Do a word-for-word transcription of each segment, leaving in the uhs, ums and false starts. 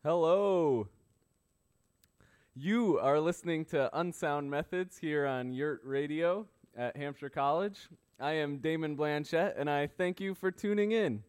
Hello. You are listening to Unsound Methods here on Yurt Radio at Hampshire College. I am Damon Blanchette, and I thank you for tuning in.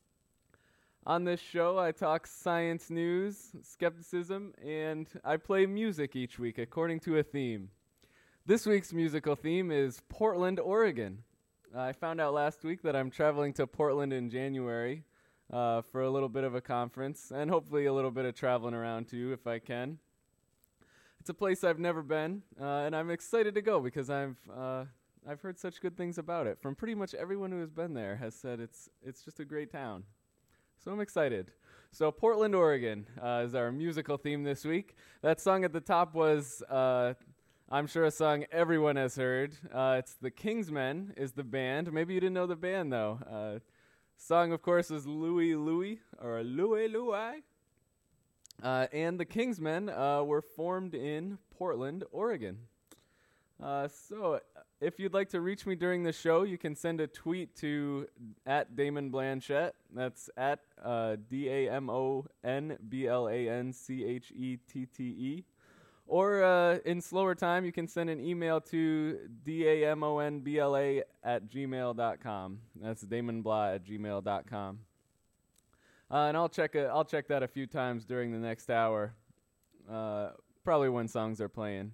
On this show, I talk science news, skepticism, and I play music each week according to a theme. This week's musical theme is Portland, Oregon. I found out last week that I'm traveling to Portland in January uh, for a little bit of a conference, and hopefully a little bit of traveling around too, if I can. It's a place I've never been, uh, and I'm excited to go because I've uh, I've heard such good things about it from pretty much everyone who has been there. Has said it's it's just a great town, so I'm excited. So Portland, Oregon uh, is our musical theme this week. That song at the top was, uh, I'm sure, a song everyone has heard. Uh, it's the Kingsmen is the band. Maybe you didn't know the band though. Uh, song, of course, is Louie Louie or Louie Louie. Uh, and the Kingsmen uh, were formed in Portland, Oregon. Uh, so if you'd like to reach me during the show, you can send a tweet to at Damon Blanchette. That's at uh, D A M O N B L A N C H E T T E. Or uh, in slower time, you can send an email to D A M O N B L A at gmail dot com. That's damonblah at gmail dot com. Uh, and I'll check a, I'll check that a few times during the next hour, uh, probably when songs are playing.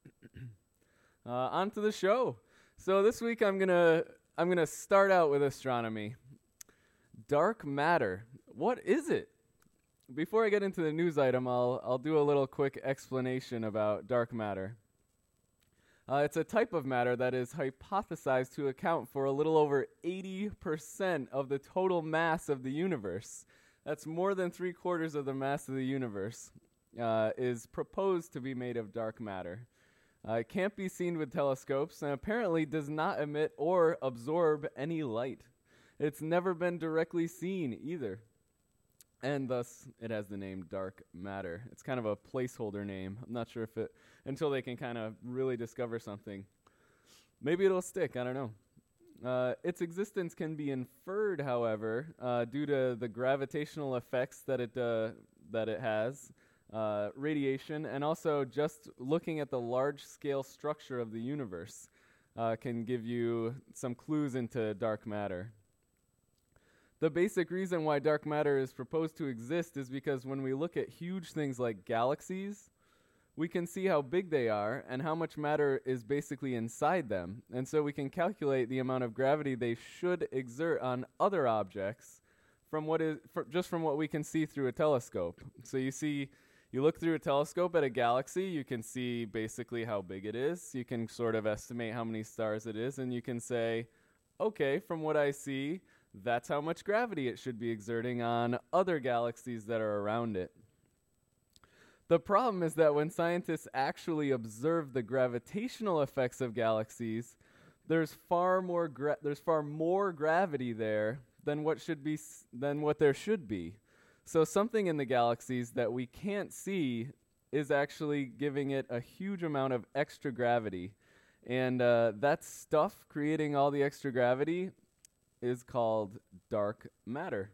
uh, on to the show. So this week I'm gonna I'm gonna start out with astronomy. Dark matter. What is it? Before I get into the news item, I'll I'll do a little quick explanation about dark matter. Uh, it's a type of matter that is hypothesized to account for a little over eighty percent of the total mass of the universe. That's more than three quarters of the mass of the universe uh, is proposed to be made of dark matter. Uh, it can't be seen with telescopes and apparently does not emit or absorb any light. It's never been directly seen either. And thus, it has the name dark matter. It's kind of a placeholder name. I'm not sure if it, until they can kind of really discover something. Maybe it'll stick, I don't know. Uh, its existence can be inferred, however, uh, due to the gravitational effects that it uh, that it has, uh, radiation, and also just looking at the large-scale structure of the universe uh, can give you some clues into dark matter. The basic reason why dark matter is proposed to exist is because when we look at huge things like galaxies, we can see how big they are and how much matter is basically inside them. And so we can calculate the amount of gravity they should exert on other objects from what is fr- just from what we can see through a telescope. So you see, you look through a telescope at a galaxy, you can see basically how big it is. You can sort of estimate how many stars it is, and you can say, okay, from what I see, that's how much gravity it should be exerting on other galaxies that are around it. The problem is that when scientists actually observe the gravitational effects of galaxies, there's far more gra- there's far more gravity there than what should be s- than what there should be. So something in the galaxies that we can't see is actually giving it a huge amount of extra gravity, and uh, that stuff creating all the extra gravity is called dark matter.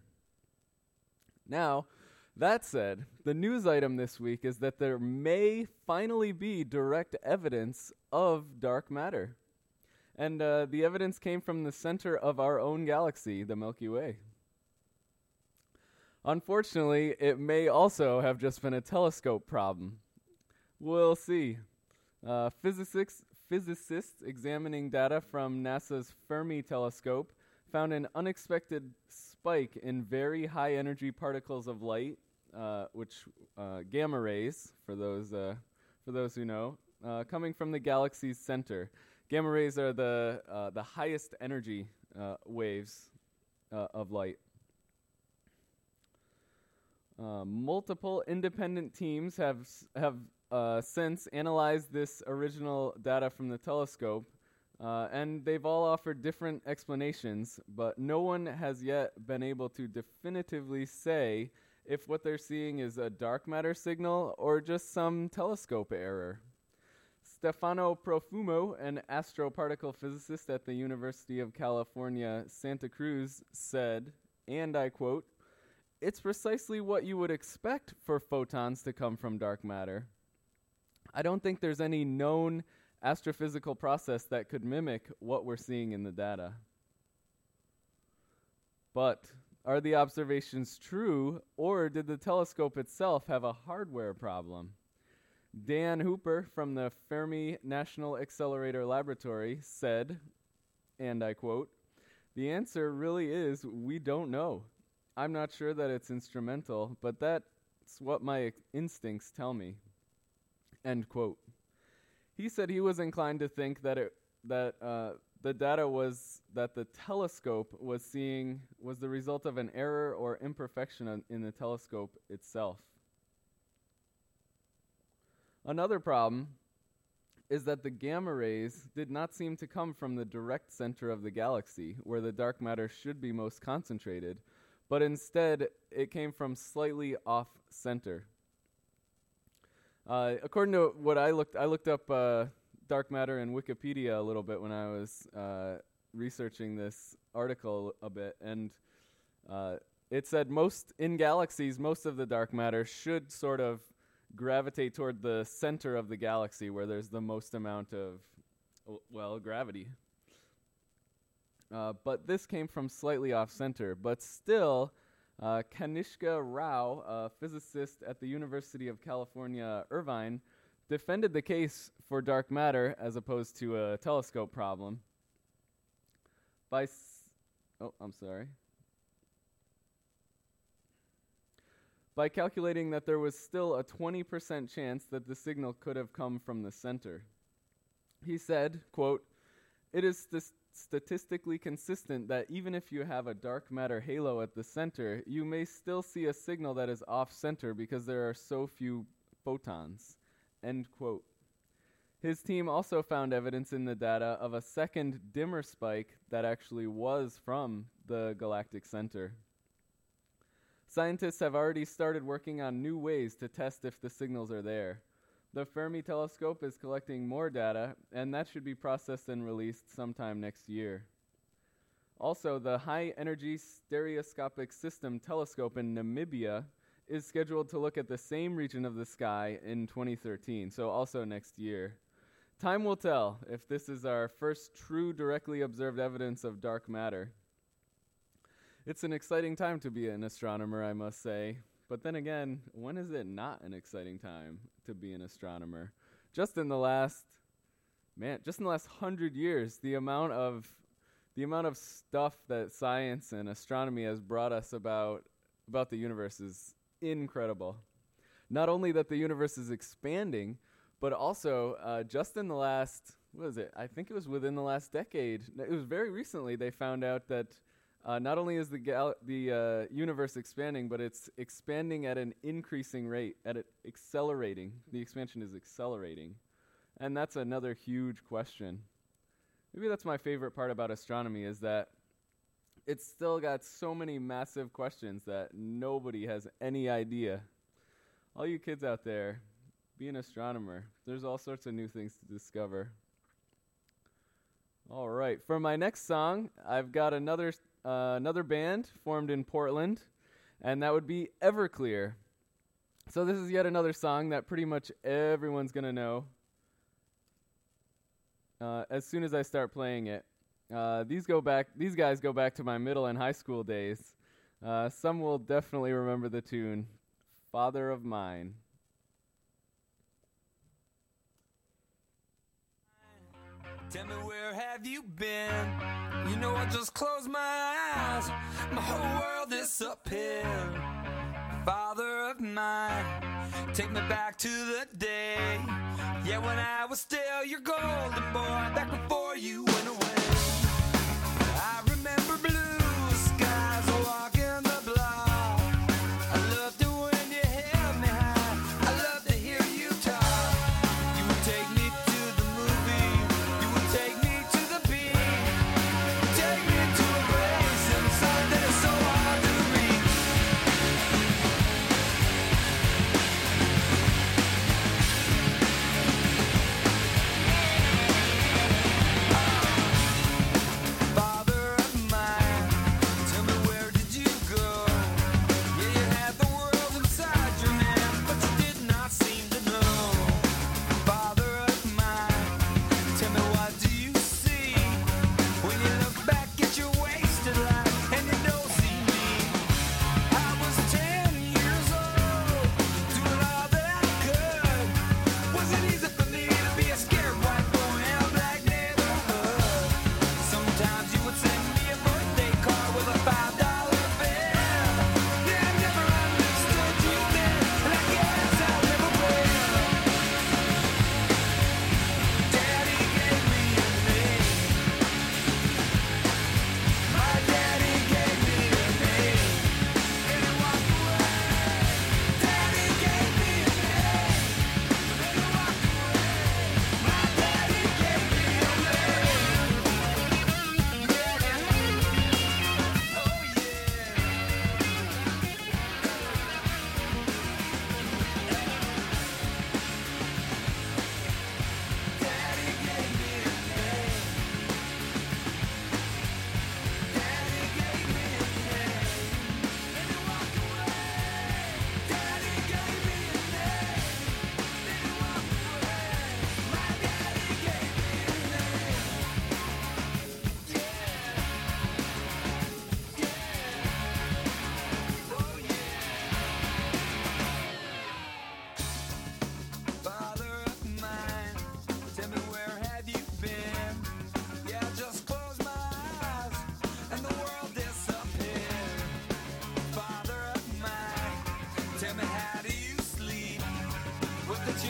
Now, that said, the news item this week is that there may finally be direct evidence of dark matter. And uh, the evidence came from the center of our own galaxy, the Milky Way. Unfortunately, it may also have just been a telescope problem. We'll see. Uh, physicists, physicists examining data from NASA's Fermi telescope found an unexpected spike in very high-energy particles of light, uh, which uh, gamma rays, for those uh, for those who know, uh, coming from the galaxy's center. Gamma rays are the uh, the highest energy uh, waves uh, of light. Uh, multiple independent teams have s- have uh, since analyzed this original data from the telescope. Uh, and they've all offered different explanations, but no one has yet been able to definitively say if what they're seeing is a dark matter signal or just some telescope error. Stefano Profumo, an astroparticle physicist at the University of California, Santa Cruz, said, and I quote, it's precisely what you would expect for photons to come from dark matter. I don't think there's any known astrophysical process that could mimic what we're seeing in the data. But are the observations true, or did the telescope itself have a hardware problem? Dan Hooper from the Fermi National Accelerator Laboratory said, and I quote, "The answer really is we don't know. I'm not sure that it's instrumental, but that's what my ex- instincts tell me." End quote. He said he was inclined to think that it that uh, the data was that the telescope was seeing was the result of an error or imperfection on, in the telescope itself. Another problem is that the gamma rays did not seem to come from the direct center of the galaxy, where the dark matter should be most concentrated, but instead it came from slightly off-center. Uh, according to what I looked, I looked up uh, dark matter in Wikipedia a little bit when I was uh, researching this article a bit, and uh, it said most in galaxies, most of the dark matter should sort of gravitate toward the center of the galaxy, where there's the most amount of, well, gravity. Uh, but this came from slightly off-center, but still. Uh, Kanishka Rao, a physicist at the University of California, Irvine, defended the case for dark matter as opposed to a telescope problem. By s- oh, I'm sorry. By calculating that there was still a twenty percent chance that the signal could have come from the center. He said, quote, "It is st- statistically consistent that even if you have a dark matter halo at the center, you may still see a signal that is off-center because there are so few photons." End quote. His team also found evidence in the data of a second dimmer spike that actually was from the galactic center. Scientists have already started working on new ways to test if the signals are there. The Fermi telescope is collecting more data, and that should be processed and released sometime next year. Also, the High-Energy Stereoscopic System telescope in Namibia is scheduled to look at the same region of the sky in twenty thirteen, so also next year. Time will tell if this is our first true directly observed evidence of dark matter. It's an exciting time to be an astronomer, I must say. But then again, when is it not an exciting time to be an astronomer? Just in the last, man, just in the last hundred years, the amount of, the amount of stuff that science and astronomy has brought us about, about the universe is incredible. Not only that the universe is expanding, but also uh, just in the last, what is it? I think it was within the last decade. It was very recently they found out that Uh, not only is the gal- the uh, universe expanding, but it's expanding at an increasing rate, at it accelerating. The expansion is accelerating. And that's another huge question. Maybe that's my favorite part about astronomy, is that it's still got so many massive questions that nobody has any idea. All you kids out there, be an astronomer. There's all sorts of new things to discover. All right, for my next song, I've got another uh, another band formed in Portland, and that would be Everclear. So this is yet another song that pretty much everyone's gonna know uh, as soon as I start playing it. Uh, these go back; these guys go back to my middle and high school days. Uh, some will definitely remember the tune, "Father of Mine." Tell me, where have you been? You know, I just closed my eyes, my whole world disappeared. Father of mine, take me back to the day, yeah, when I was still your golden boy, back before you went away. I remember blue skies walking the block. I loved it when you held me high. I loved to hear you talk. You would take me to the movie. You would take me to the beach. Take me to a place inside that is so hard to reach. Oh,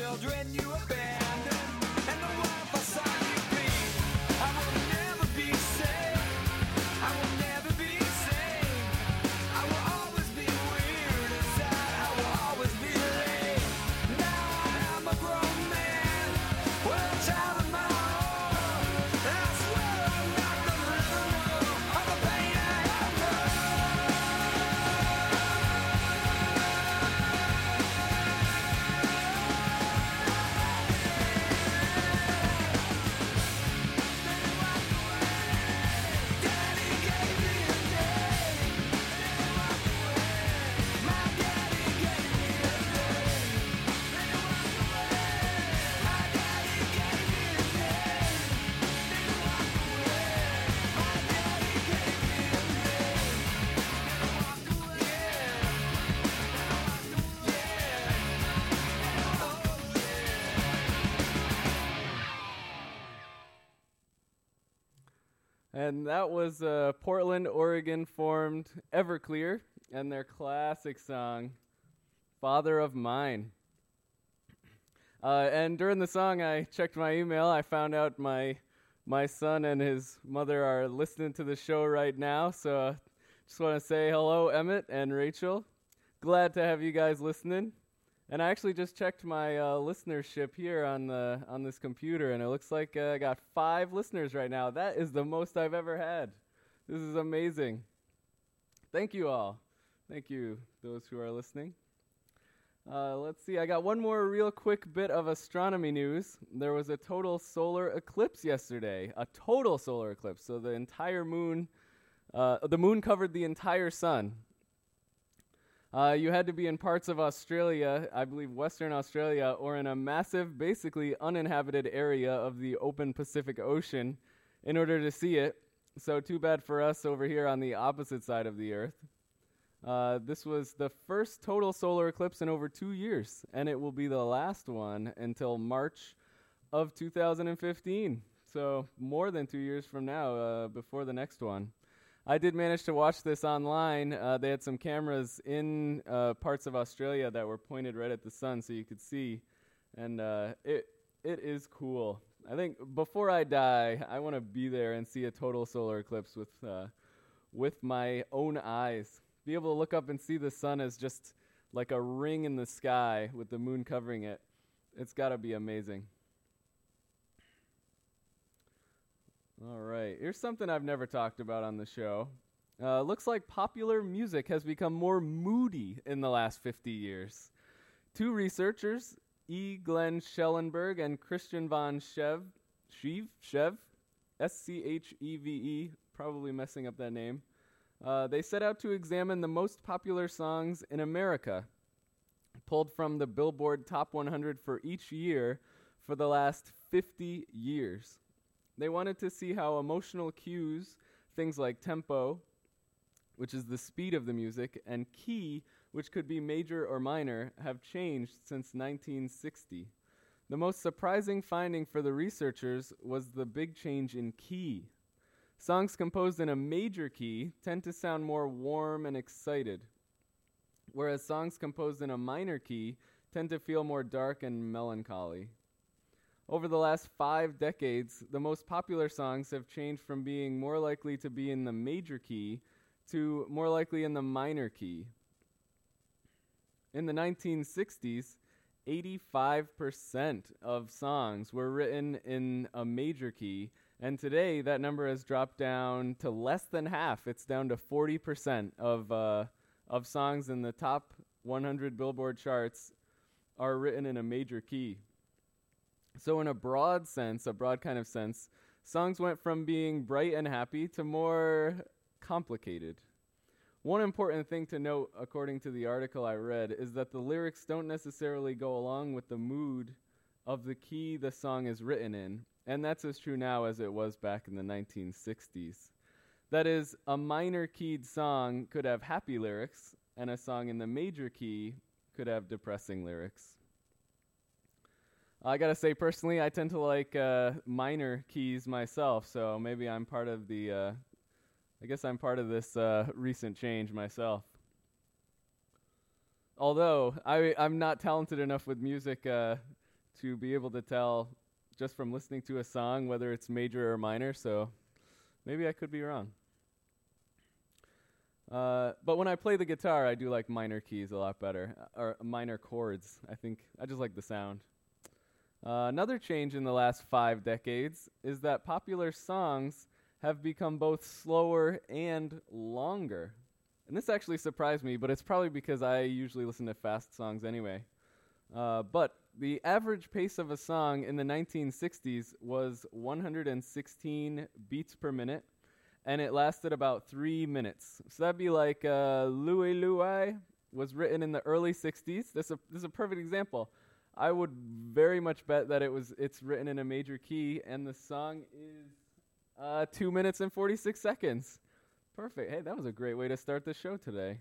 children you abandoned, and the wife I saw you bleed. I will never be safe. I will never be safe. I will always be weird inside. I will always be late. Now I am a grown man with a child of my own. And I swear I'm not gonna let her know all the pain I have known. Daddy gave me a name. My daddy gave me a name. My daddy gave me a name. My daddy gave me a name. Yeah. Yeah. Oh, And that was uh, Portland, Oregon formed Everclear and their classic song, Father of Mine. Uh, and during the song, I checked my email. I found out my my son and his mother are listening to the show right now. So uh, just want to say hello, Emmett and Rachel. Glad to have you guys listening. And I actually just checked my uh, listenership here on the on this computer, and it looks like uh, I got five listeners right now. That is the most I've ever had. This is amazing. Thank you all. Thank you, those who are listening. Uh, let's see. I got one more real quick bit of astronomy news. There was a total solar eclipse yesterday. A total solar eclipse. So the entire moon, uh, the moon covered the entire sun. Uh, you had to be in parts of Australia, I believe Western Australia, or in a massive, basically uninhabited area of the open Pacific Ocean in order to see it. So too bad for us over here on the opposite side of the Earth. Uh, this was the first total solar eclipse in over two years, and it will be the last one until March of two thousand fifteen. So more than two years from now, uh, before the next one. I did manage to watch this online. Uh, they had some cameras in uh, parts of Australia that were pointed right at the sun so you could see. And uh, it it is cool. I think before I die, I want to be there and see a total solar eclipse with uh, with my own eyes. Be able to look up and see the sun as just like a ring in the sky with the moon covering it. It's got to be amazing. All right, here's something I've never talked about on the show. Uh, looks like popular music has become more moody in the last fifty years. Two researchers, E. Glenn Schellenberg and Christian von Schev, Schev, Schev, S C H E V E, probably messing up that name. Uh, they set out to examine the most popular songs in America, pulled from the Billboard Top one hundred for each year for the last fifty years. They wanted to see how emotional cues, things like tempo, which is the speed of the music, and key, which could be major or minor, have changed since nineteen sixty. The most surprising finding for the researchers was the big change in key. Songs composed in a major key tend to sound more warm and excited, whereas songs composed in a minor key tend to feel more dark and melancholy. Over the last five decades, the most popular songs have changed from being more likely to be in the major key to more likely in the minor key. In the nineteen sixties, eighty-five percent of songs were written in a major key, and today that number has dropped down to less than half. It's down to forty percent of uh, of songs in the top one hundred Billboard charts are written in a major key. So in a broad sense, a broad kind of sense, songs went from being bright and happy to more complicated. One important thing to note, according to the article I read, is that the lyrics don't necessarily go along with the mood of the key the song is written in, and that's as true now as it was back in the nineteen sixties. That is, a minor keyed song could have happy lyrics, and a song in the major key could have depressing lyrics. I gotta say, personally, I tend to like uh, minor keys myself, so maybe I'm part of the, uh, I guess I'm part of this uh, recent change myself. Although, I, I'm not talented enough with music uh, to be able to tell just from listening to a song whether it's major or minor, so maybe I could be wrong. Uh, but when I play the guitar, I do like minor keys a lot better, uh, or minor chords. I think I just like the sound. Uh, another change in the last five decades is that popular songs have become both slower and longer. And this actually surprised me, but it's probably because I usually listen to fast songs anyway. Uh, but the average pace of a song in the nineteen sixties was one hundred sixteen beats per minute, and it lasted about three minutes. So that'd be like uh, Louie Louie was written in the early sixties. This is a, this is a perfect example. I would very much bet that it was it's written in a major key, and the song is uh, two minutes and forty-six seconds. Perfect. Hey, that was a great way to start the show today.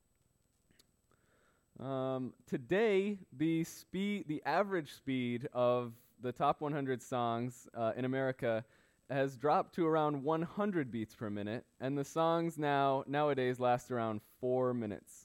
Um, today, the speed, the average speed of the top one hundred songs uh, in America has dropped to around one hundred beats per minute, and the songs now nowadays last around four minutes.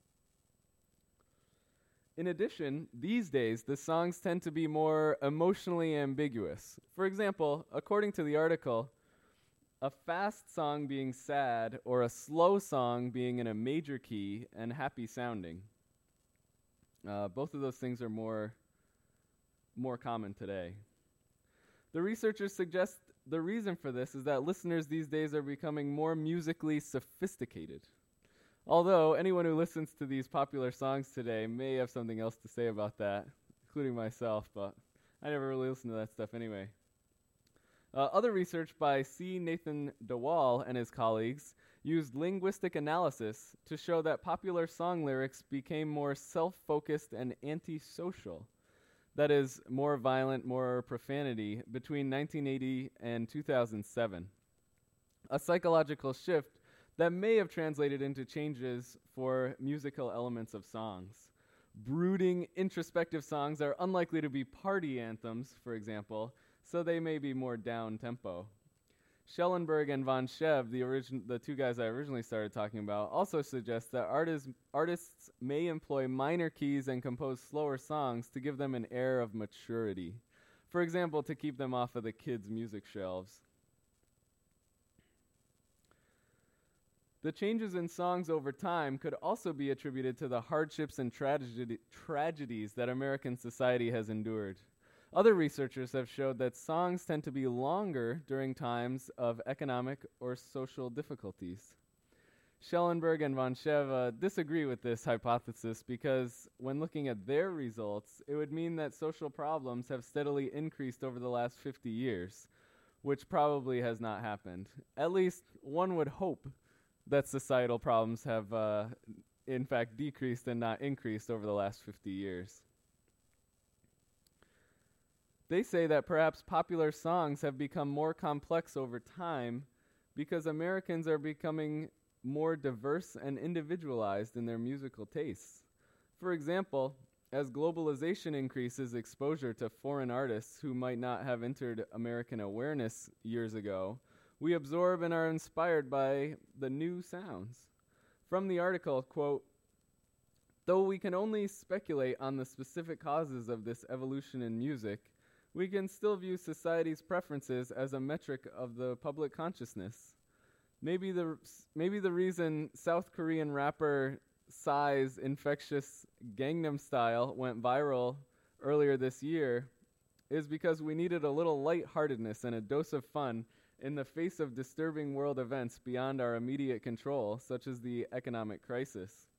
In addition, these days, the songs tend to be more emotionally ambiguous. For example, according to the article, a fast song being sad or a slow song being in a major key and happy sounding. Uh, both of those things are more, more common today. The researchers suggest the reason for this is that listeners these days are becoming more musically sophisticated. Although anyone who listens to these popular songs today may have something else to say about that, including myself, but I never really listen to that stuff anyway. Uh, other research by C. Nathan DeWall and his colleagues used linguistic analysis to show that popular song lyrics became more self-focused and antisocial. That is, more violent, more profanity, between nineteen eighty and two thousand seven. A psychological shift that may have translated into changes for musical elements of songs. Brooding, introspective songs are unlikely to be party anthems, for example, so they may be more down-tempo. Schellenberg and Von Schev, the, origin- the two guys I originally started talking about, also suggest that artists, artists may employ minor keys and compose slower songs to give them an air of maturity. For example, to keep them off of the kids' music shelves. The changes in songs over time could also be attributed to the hardships and tragedi- tragedies that American society has endured. Other researchers have showed that songs tend to be longer during times of economic or social difficulties. Schellenberg and Von Schev uh, disagree with this hypothesis because when looking at their results, it would mean that social problems have steadily increased over the last fifty years, which probably has not happened. At least one would hope that societal problems have, uh, in fact, decreased and not increased over the last fifty years. They say that perhaps popular songs have become more complex over time because Americans are becoming more diverse and individualized in their musical tastes. For example, as globalization increases exposure to foreign artists who might not have entered American awareness years ago, we absorb and are inspired by the new sounds. From the article, quote, "Though we can only speculate on the specific causes of this evolution in music, we can still view society's preferences as a metric of the public consciousness. Maybe the r- maybe the reason South Korean rapper Psy's infectious Gangnam Style went viral earlier this year is because we needed a little lightheartedness and a dose of fun in the face of disturbing world events beyond our immediate control, such as the economic crisis."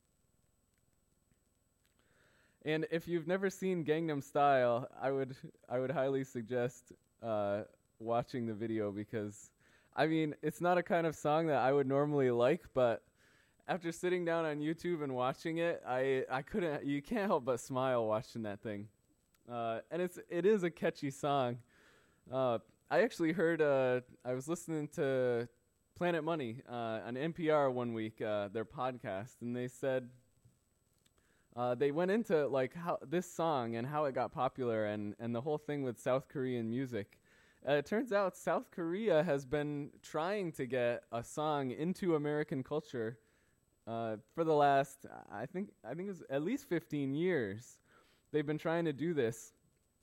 And if you've never seen Gangnam Style, I would I would highly suggest uh, watching the video because, I mean, it's not a kind of song that I would normally like, but after sitting down on YouTube and watching it, I I couldn't. You can't help but smile watching that thing, uh, and it's it is a catchy song. Uh, I actually heard. Uh, I was listening to Planet Money uh, on N P R one week, uh, their podcast, and they said. Uh, they went into like how this song and how it got popular and, and the whole thing with South Korean music. Uh, it turns out South Korea has been trying to get a song into American culture uh, for the last, I think, I think it was at least fifteen years. They've been trying to do this,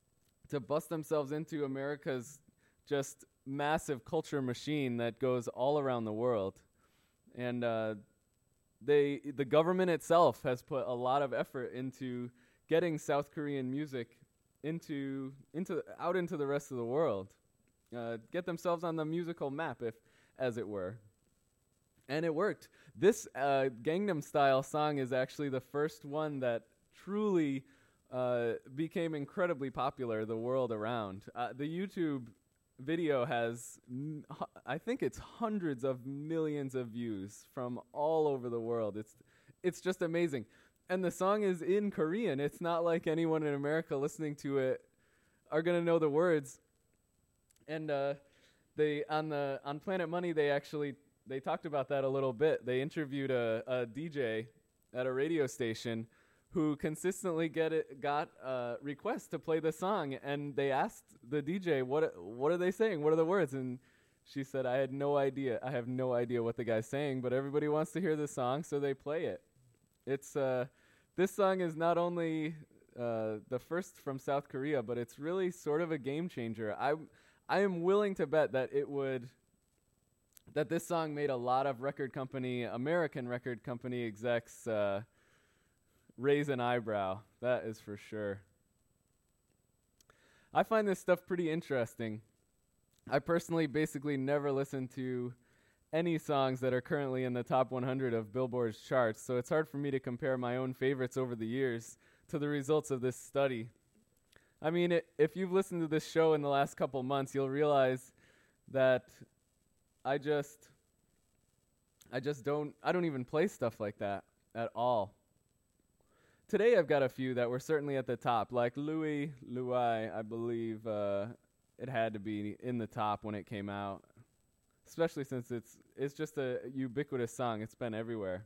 to bust themselves into America's just massive culture machine that goes all around the world. And uh, they, the government itself has put a lot of effort into getting South Korean music into into out into the rest of the world, uh, get themselves on the musical map, if as it were. And it worked. This uh, Gangnam Style song is actually the first one that truly uh, became incredibly popular the world around. Uh, the YouTube video has, m- hu- I think it's hundreds of millions of views from all over the world. It's it's just amazing. And the song is in Korean. It's not like anyone in America listening to it are going to know the words. And uh, they on the on Planet Money, they actually they talked about that a little bit. They interviewed a, a D J at a radio station who consistently get it, got uh, requests to play the song, and they asked the D J, "What what are they saying? What are the words?" And she said, "I had no idea. I have no idea what the guy's saying, but everybody wants to hear the song, so they play it." It's uh, this song is not only uh, the first from South Korea, but it's really sort of a game changer. I I am willing to bet that it would that this song made a lot of record company, American record company execs uh, raise an eyebrow. That is for sure. I find this stuff pretty interesting. I personally basically never listen to any songs that are currently in the top one hundred of Billboard's charts, so it's hard for me to compare my own favorites over the years to the results of this study. I mean, it, if you've listened to this show in the last couple months, you'll realize that I just, I just don't, I don't even play stuff like that at all. Today I've got a few that were certainly at the top, like Louis, Louis, I believe uh, it had to be in the top when it came out, especially since it's it's just a ubiquitous song. It's been everywhere.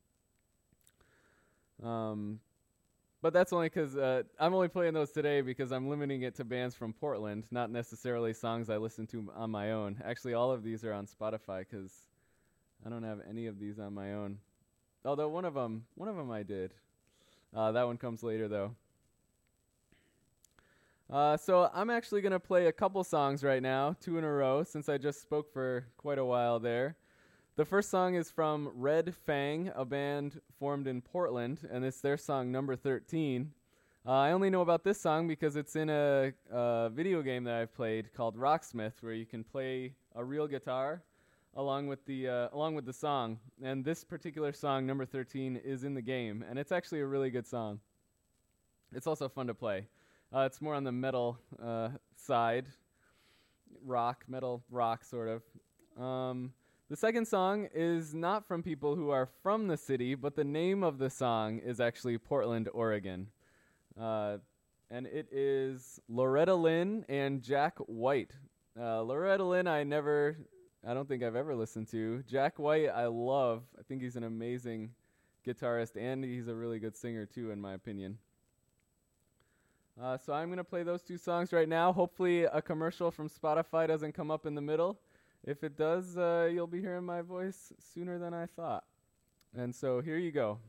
Um, but that's only because uh, I'm only playing those today because I'm limiting it to bands from Portland, not necessarily songs I listen to m- on my own. Actually, all of these are on Spotify because I don't have any of these on my own. Although one of them, one of them I did. Uh, that one comes later, though. Uh, so I'm actually going to play a couple songs right now, two in a row, since I just spoke for quite a while there. The first song is from Red Fang, a band formed in Portland, and it's their song number thirteen. Uh, I only know about this song because it's in a, a video game that I've played called Rocksmith, where you can play a real guitar along with the uh, along with the song. And this particular song, number thirteen, is in the game, and it's actually a really good song. It's also fun to play. Uh, it's more on the metal uh, side, rock, metal rock sort of. Um, the second song is not from people who are from the city, but the name of the song is actually Portland, Oregon. Uh, and it is Loretta Lynn and Jack White. Uh, Loretta Lynn I never, I don't think I've ever listened to. Jack White I love. I think he's an amazing guitarist, and he's a really good singer too, in my opinion. Uh, so I'm going to play those two songs right now. Hopefully a commercial from Spotify doesn't come up in the middle. If it does, uh, you'll be hearing my voice sooner than I thought. And so here you go.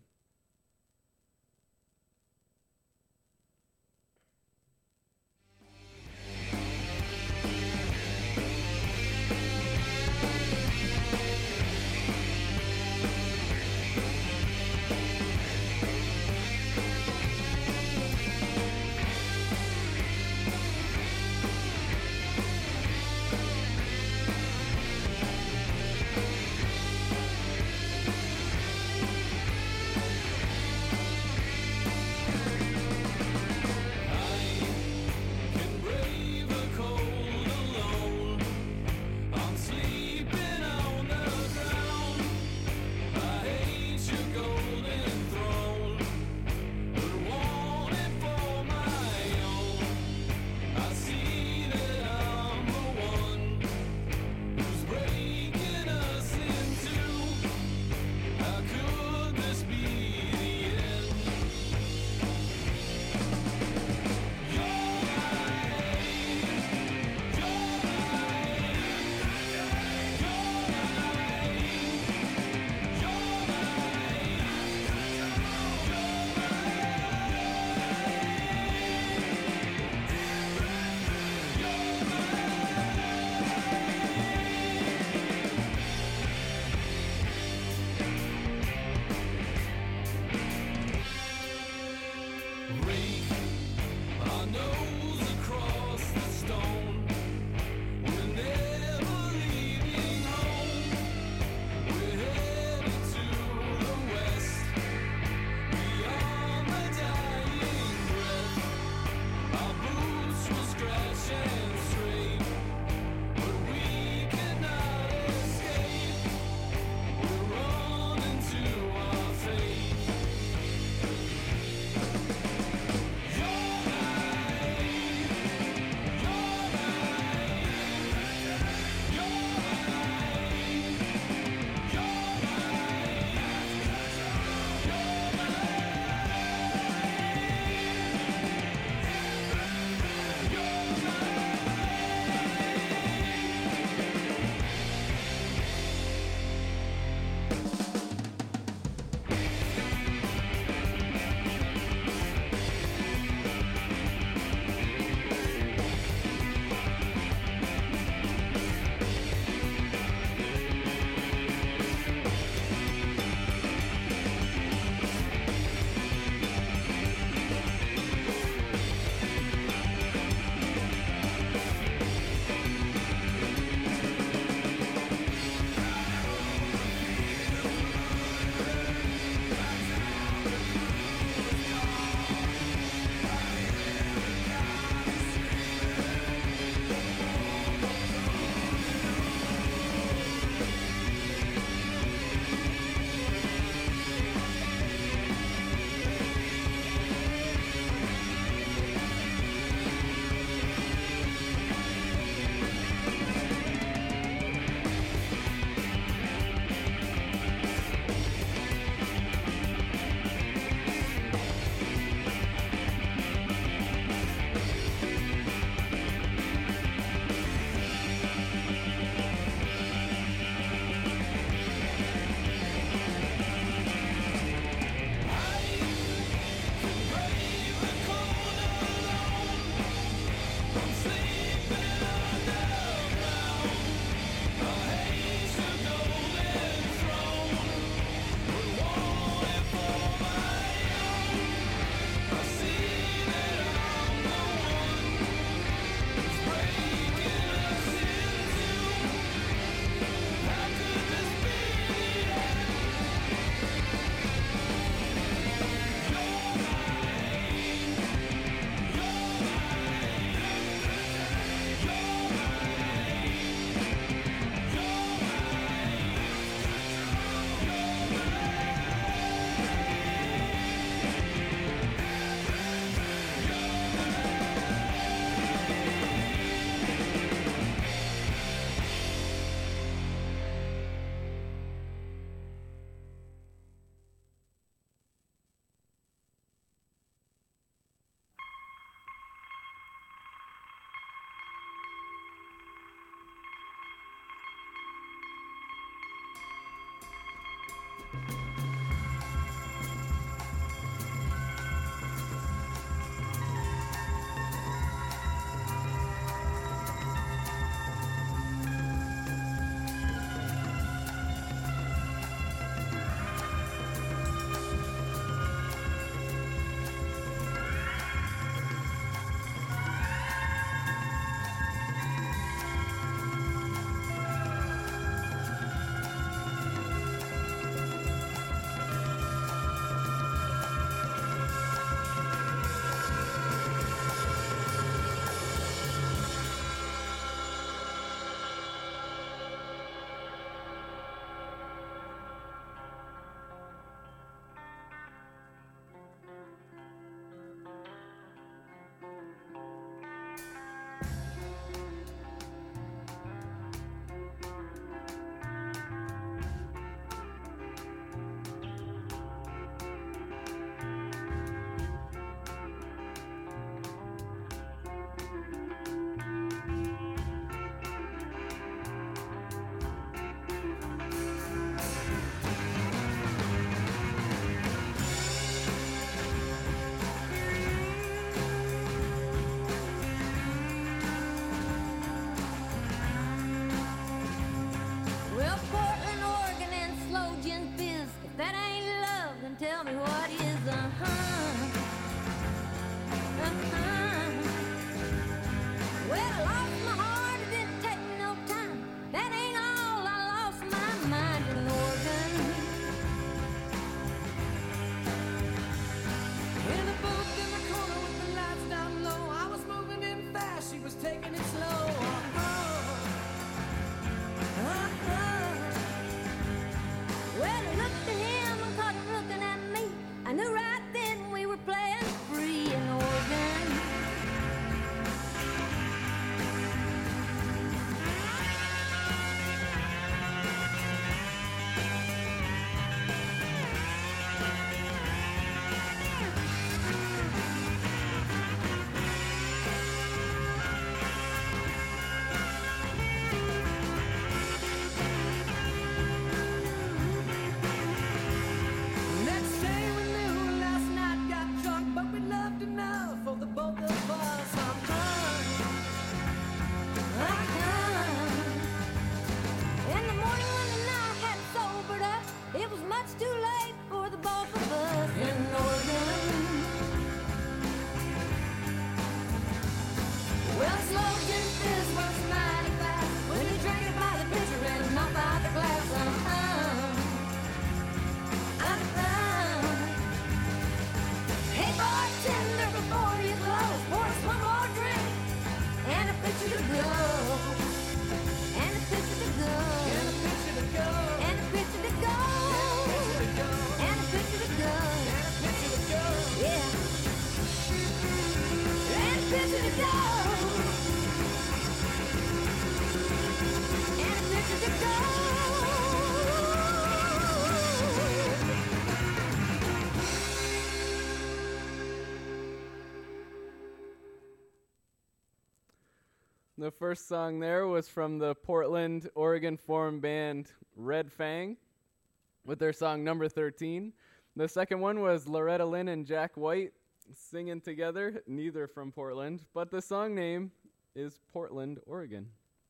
The first song there was from the Portland, Oregon foreign band Red Fang with their song number thirteen. The second one was Loretta Lynn and Jack White singing together, neither from Portland, but the song name is Portland, Oregon.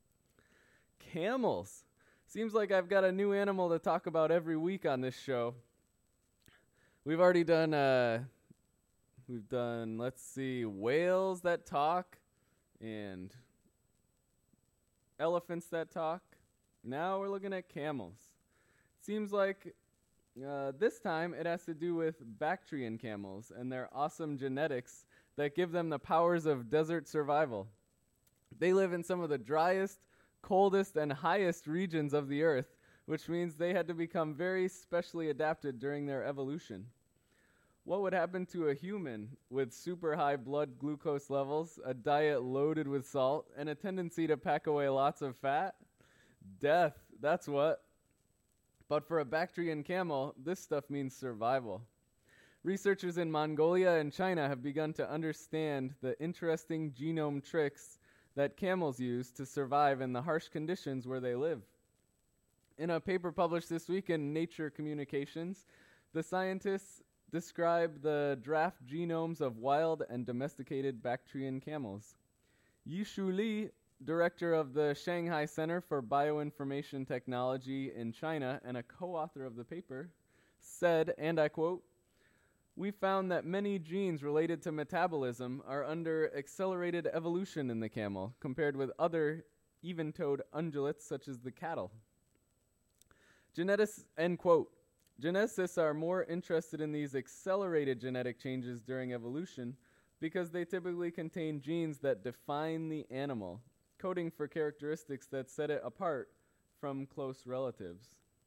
Camels. Seems like I've got a new animal to talk about every week on this show. We've already done, uh, we've done, let's see, whales that talk and elephants that talk. Now we're looking at camels. Seems like uh, this time it has to do with Bactrian camels and their awesome genetics that give them the powers of desert survival. They live in some of the driest, coldest, and highest regions of the earth, which means they had to become very specially adapted during their evolution. What would happen to a human with super high blood glucose levels, a diet loaded with salt, and a tendency to pack away lots of fat? Death, that's what. But for a Bactrian camel, this stuff means survival. Researchers in Mongolia and China have begun to understand the interesting genome tricks that camels use to survive in the harsh conditions where they live. In a paper published this week in Nature Communications, the scientists describe the draft genomes of wild and domesticated Bactrian camels. Yishu Li, director of the Shanghai Center for Bioinformation Technology in China and a co-author of the paper, said, and I quote, "We found that many genes related to metabolism are under accelerated evolution in the camel compared with other even-toed ungulates such as the cattle." Geneticists, end quote. Geneticists are more interested in these accelerated genetic changes during evolution because they typically contain genes that define the animal, coding for characteristics that set it apart from close relatives.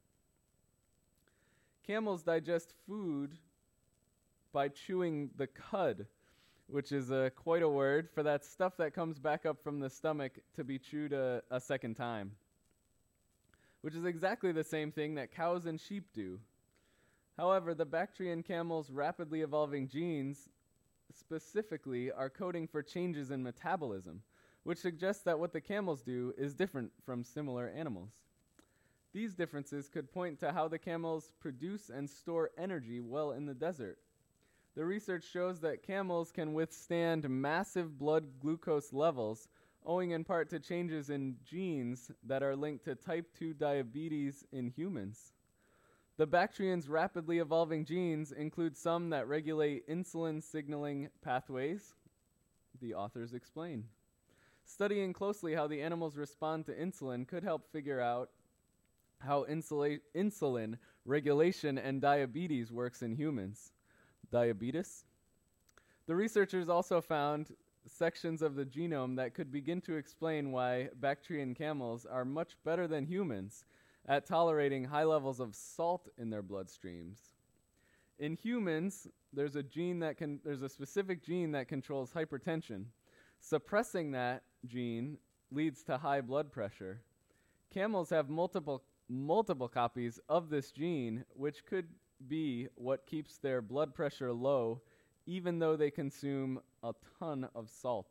Camels digest food by chewing the cud, which is uh, quite a word for that stuff that comes back up from the stomach to be chewed a, a second time, which is exactly the same thing that cows and sheep do. However, the Bactrian camel's rapidly evolving genes specifically are coding for changes in metabolism, which suggests that what the camels do is different from similar animals. These differences could point to how the camels produce and store energy well in the desert. The research shows that camels can withstand massive blood glucose levels, owing in part to changes in genes that are linked to type two diabetes in humans. The Bactrians' rapidly evolving genes include some that regulate insulin signaling pathways, the authors explain. Studying closely how the animals respond to insulin could help figure out how insula- insulin regulation and diabetes works in humans. Diabetes? The researchers also found sections of the genome that could begin to explain why Bactrian camels are much better than humans at tolerating high levels of salt in their bloodstreams. In humans, there's a gene that can there's a specific gene that controls hypertension. Suppressing that gene leads to high blood pressure. Camels have multiple multiple copies of this gene, which could be what keeps their blood pressure low, even though they consume a ton of salt.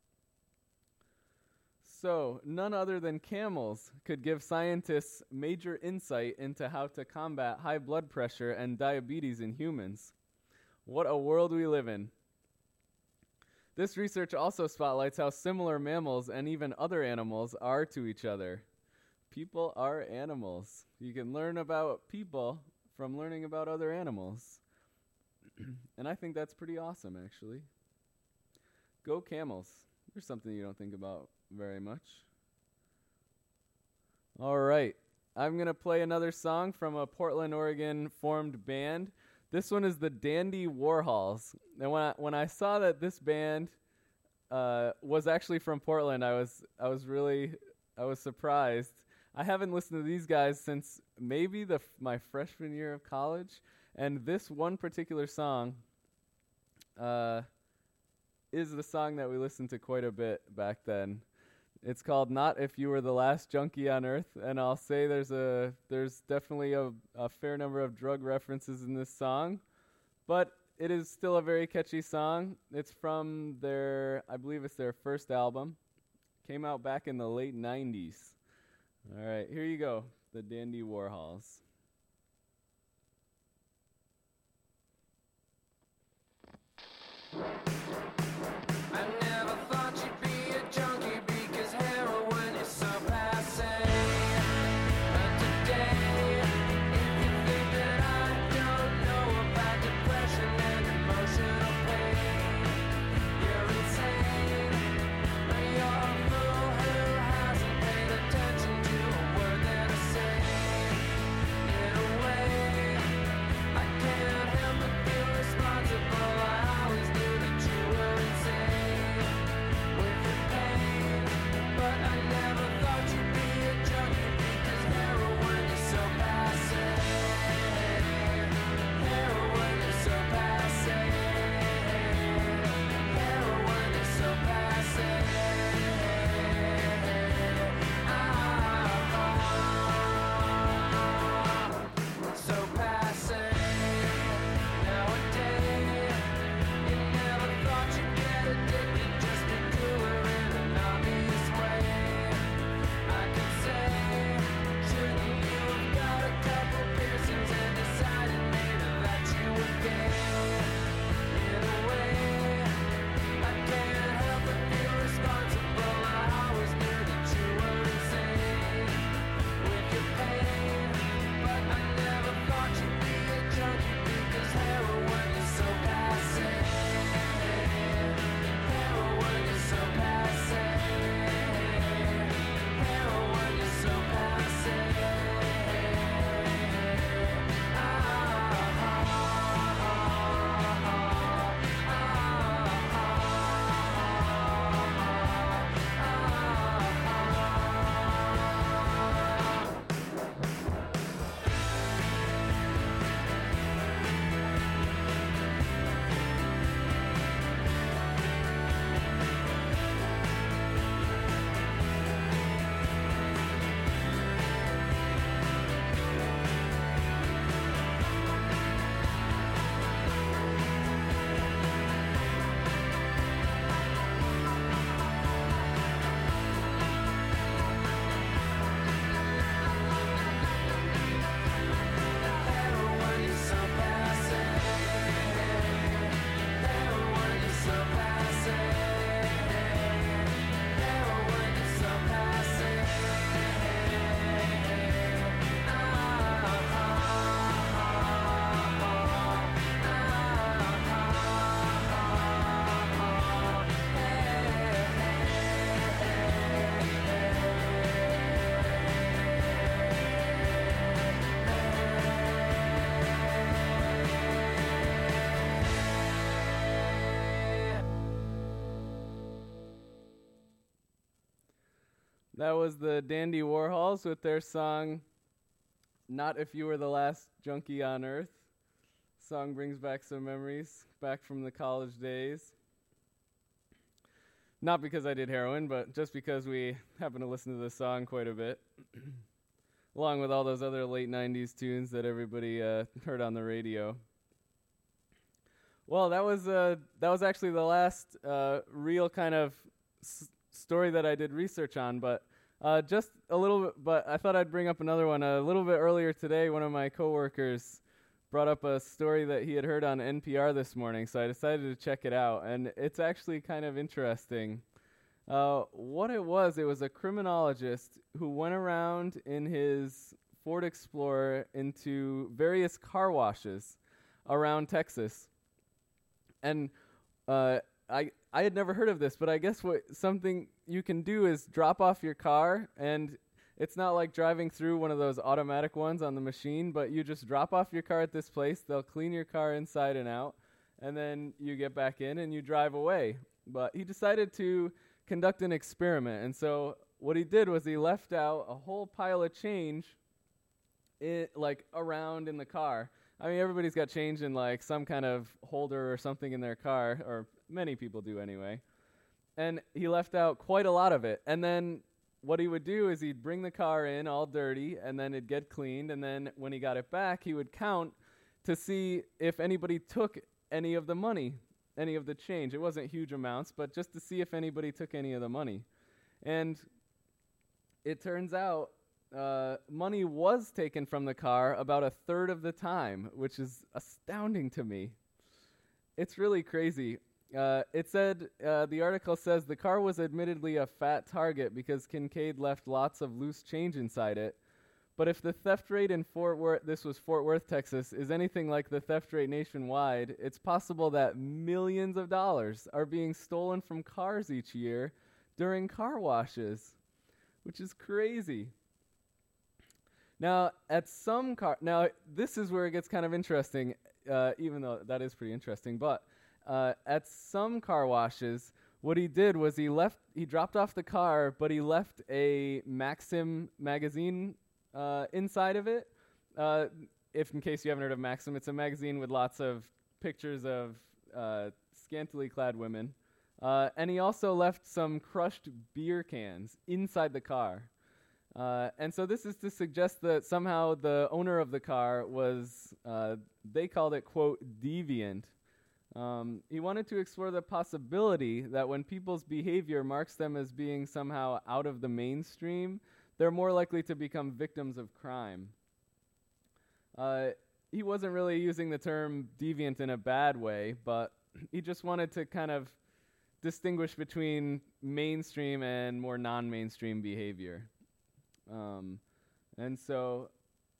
So, none other than camels could give scientists major insight into how to combat high blood pressure and diabetes in humans. What a world we live in. This research also spotlights how similar mammals and even other animals are to each other. People are animals. You can learn about people from learning about other animals. And I think that's pretty awesome, actually. Go camels. There's something you don't think about very much. All right. I'm going to play another song from a Portland, Oregon formed band. This one is the Dandy Warhols. And when I, when I saw that this band uh, was actually from Portland, I was I was really I was surprised. I haven't listened to these guys since maybe the f- my freshman year of college, and this one particular song uh, is the song that we listened to quite a bit back then. It's called Not If You Were the Last Junkie on Earth, and I'll say there's a there's definitely a, a fair number of drug references in this song, but it is still a very catchy song. It's from their, I believe it's their first album. Came out back in the late nineties. All right, here you go, the Dandy Warhols. I never thought you'd be a junkie because heroin is so passe. But today, if you think that I don't know about depression and emotional pain, you're insane. You're a fool who hasn't paid attention to a word that I say. In a way, I can't help but feel responsible. I always knew that you were insane with your pain, but I never thought you'd be a junkie because heroin is so passe. Heroin is so passe. Heroin is so passe. Ah, so passe. Nowadays, you never thought you'd get addicted, just be cooler in an obvious way. I could say, shouldn't you have got a couple piercings and decided maybe that you were gay? In a way, I can't help but feel responsible. I always knew that you were insane with your pain, but I never thought you'd be a junkie because heroin is so passe. Heroin is so passe. Heroin is so passe. Ah, ah, heroin is so passe. Heroin is so passe. Heroin is so passe. That was the Dandy Warhols with their song Not If You Were the Last Junkie on Earth. Song brings back some memories back from the college days. Not because I did heroin, but just because we happen to listen to this song quite a bit. Along with all those other late nineties tunes that everybody uh, heard on the radio. Well, that was uh, that was actually the last uh, real kind of s- story that I did research on, but uh, just a little bit, but I thought I'd bring up another one. A little bit earlier today, one of my coworkers brought up a story that he had heard on N P R this morning, so I decided to check it out, and it's actually kind of interesting. Uh, what it was, it was a criminologist who went around in his Ford Explorer into various car washes around Texas. And uh, I I had never heard of this, but I guess what something you can do is drop off your car, and it's not like driving through one of those automatic ones on the machine, but you just drop off your car at this place, they'll clean your car inside and out, and then you get back in and you drive away. But he decided to conduct an experiment, and so what he did was he left out a whole pile of change I- like around in the car. I mean, everybody's got change in like some kind of holder or something in their car, or many people do anyway. And he left out quite a lot of it. And then what he would do is he'd bring the car in all dirty, and then it'd get cleaned, and then when he got it back, he would count to see if anybody took any of the money, any of the change. It wasn't huge amounts, but just to see if anybody took any of the money. And it turns out uh, money was taken from the car about a third of the time, which is astounding to me. It's really crazy. Uh, it said, uh, the article says, the car was admittedly a fat target because Kincaid left lots of loose change inside it. But if the theft rate in Fort Worth, this was Fort Worth, Texas, is anything like the theft rate nationwide, it's possible that millions of dollars are being stolen from cars each year during car washes, which is crazy. Now, at some car, now this is where it gets kind of interesting, uh, even though that is pretty interesting, but Uh, at some car washes, what he did was he left, he dropped off the car, but he left a Maxim magazine uh, inside of it. Uh, if, in case you haven't heard of Maxim, it's a magazine with lots of pictures of uh, scantily clad women. Uh, and he also left some crushed beer cans inside the car. Uh, and so this is to suggest that somehow the owner of the car was, uh, they called it, quote, deviant. Um, he wanted to explore the possibility that when people's behavior marks them as being somehow out of the mainstream, they're more likely to become victims of crime. Uh, he wasn't really using the term deviant in a bad way, but he just wanted to kind of distinguish between mainstream and more non-mainstream behavior. Um, and so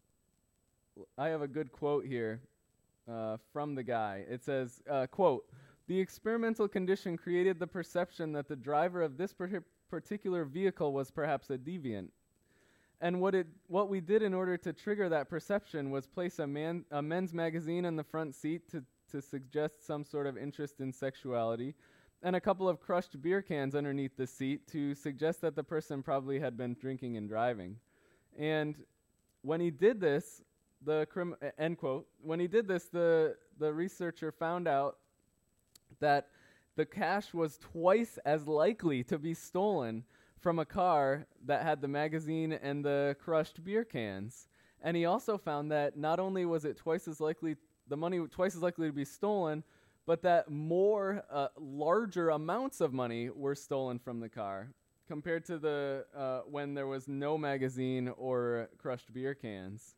I have a good quote here. Uh, from the guy. It says, uh, quote, "The experimental condition created the perception that the driver of this par- particular vehicle was perhaps a deviant. And what it, what we did in order to trigger that perception was place a, man, a men's magazine in the front seat to, to suggest some sort of interest in sexuality, and a couple of crushed beer cans underneath the seat to suggest that the person probably had been drinking and driving. And when he did this, The crim- end quote. When he did this, the the researcher found out that the cash was twice as likely to be stolen from a car that had the magazine and the crushed beer cans. And he also found that not only was it twice as likely, the money twice as likely to be stolen, but that more uh, larger amounts of money were stolen from the car compared to the uh, when there was no magazine or crushed beer cans.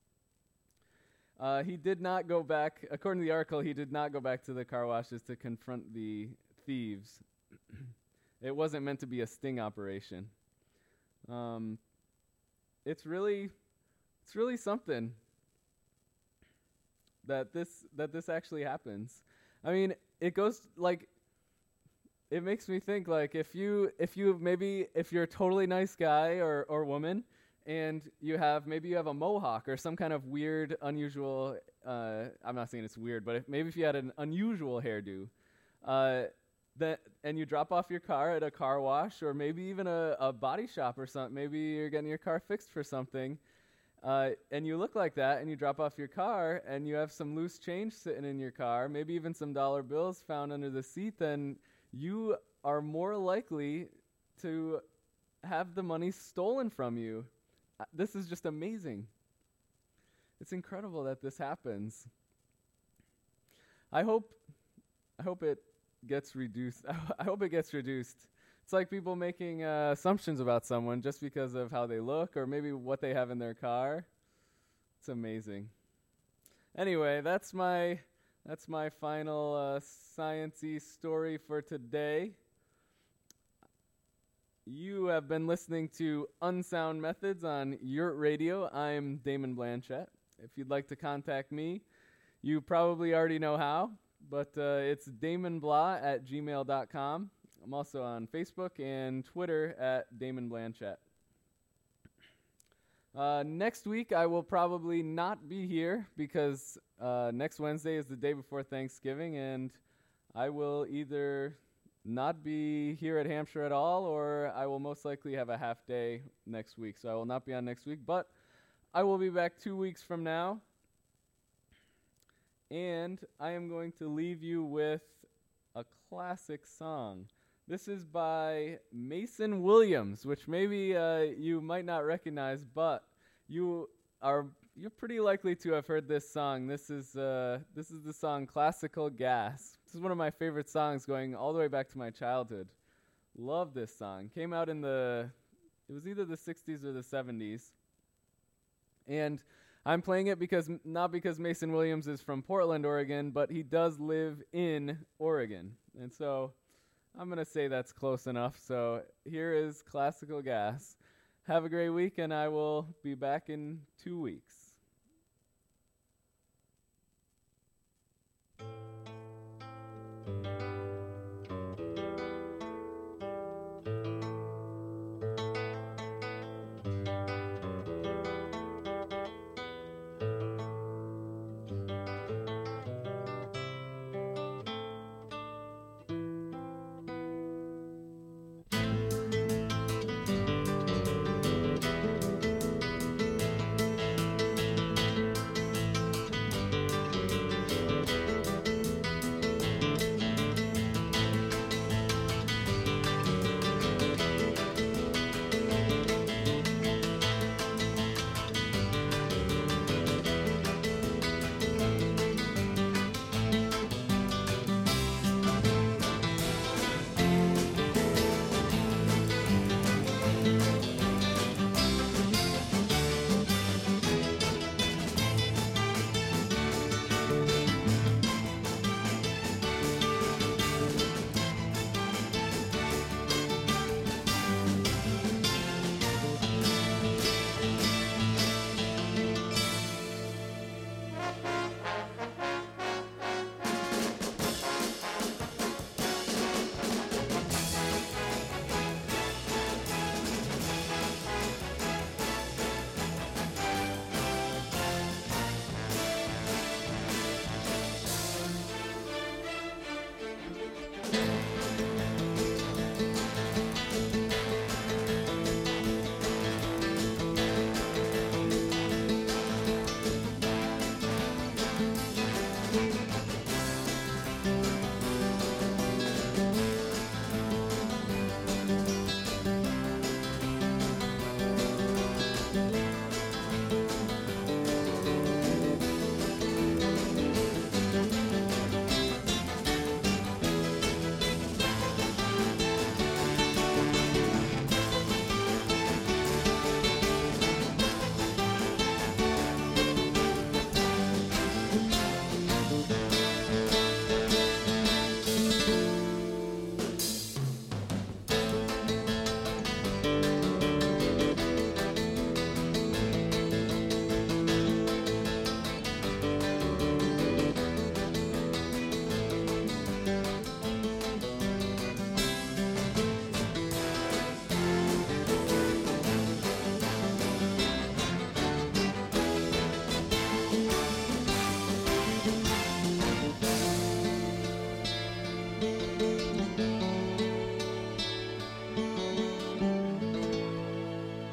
Uh, he did not go back, according to the article, he did not go back to the car washes to confront the thieves. It wasn't meant to be a sting operation. Um, it's really, it's really something that this that this actually happens. I mean, it goes like, it makes me think like if you if you maybe if you're a totally nice guy or or woman, and you have, maybe you have a mohawk or some kind of weird, unusual, uh, I'm not saying it's weird, but if maybe if you had an unusual hairdo, uh, that, and you drop off your car at a car wash or maybe even a, a body shop or something, maybe you're getting your car fixed for something, uh, and you look like that and you drop off your car and you have some loose change sitting in your car, maybe even some dollar bills found under the seat, then you are more likely to have the money stolen from you. Uh, this is just amazing. It's incredible that this happens. I hope, I hope it gets reduced. I hope it gets reduced. It's like people making uh, assumptions about someone just because of how they look or maybe what they have in their car. It's amazing. Anyway, that's my that's my final uh, science-y story for today. You have been listening to Unsound Methods on Yurt Radio. I'm Damon Blanchette. If you'd like to contact me, you probably already know how, but uh, it's damonblah at gmail dot com. I'm also on Facebook and Twitter at Damon Blanchette. Uh, next week, I will probably not be here because uh, next Wednesday is the day before Thanksgiving, and I will either not be here at Hampshire at all, or I will most likely have a half day next week. So I will not be on next week, but I will be back two weeks from now. And I am going to leave you with a classic song. This is by Mason Williams, which maybe uh, you might not recognize, but you are you're pretty likely to have heard this song. This is uh, this is the song "Classical Gas." This is one of my favorite songs, going all the way back to my childhood. Love this song. Came out in the it was either the sixties or the seventies, and I'm playing it because not because Mason Williams is from Portland, Oregon, but he does live in Oregon, and so I'm going to say that's close enough. So here is Classical Gas. Have a great week, and I will be back in two weeks.